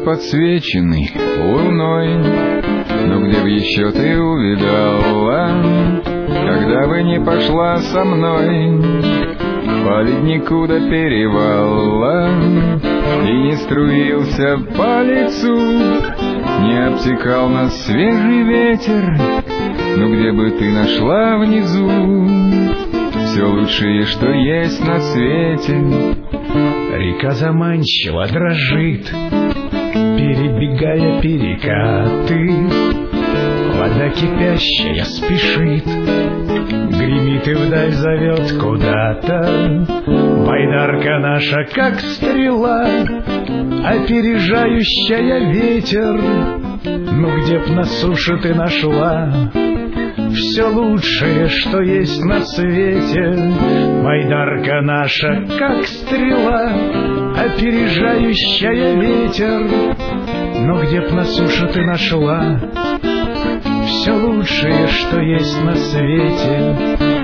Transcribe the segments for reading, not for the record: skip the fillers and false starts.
подсвеченный луной. Но где б еще ты увидала, когда бы не пошла со мной по леднику до перевала, и не струился по лицу, не обтекал нас свежий ветер? Ну где бы ты нашла внизу все лучшее, что есть на свете? Река заманчиво дрожит, перебегая перекаты. Вода кипящая спешит, гремит и вдаль зовет куда-то. Байдарка наша, как стрела, опережающая ветер. Ну где б на суше ты нашла все лучшее, что есть на свете? Байдарка наша, как стрела, опережающая ветер. Но где б на суше ты нашла все лучшее, что есть на свете?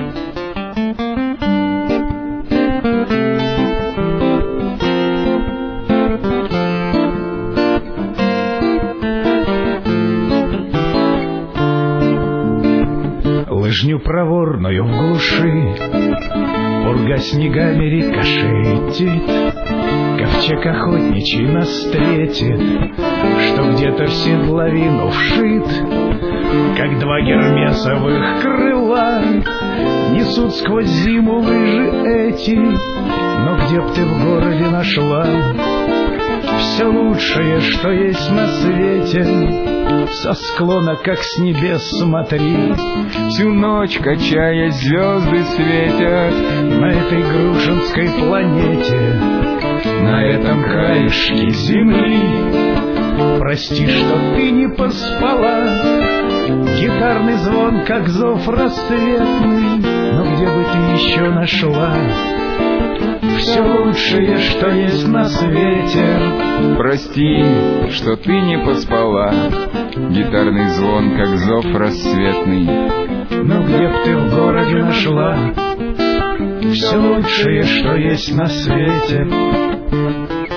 Лыжню проворную в глуши пурга снегами рикошетит, ковчег охотничий нас встретит, что где-то в седловину вшит, как два гермесовых крыла. Несут сквозь зиму лыжи эти, но где б ты в городе нашла все лучшее, что есть на свете? Со склона, как с небес, смотри, всю ночь, качаясь, звезды светят на этой грушинской планете, на этом краешке земли. Прости, что ты не поспала, гитарный звон, как зов рассветный. Но где бы ты еще нашла все лучшее, что есть на свете? Прости, что ты не поспала, гитарный звон, как зов рассветный. Но где б ты в городе нашла все лучшее, что есть на свете?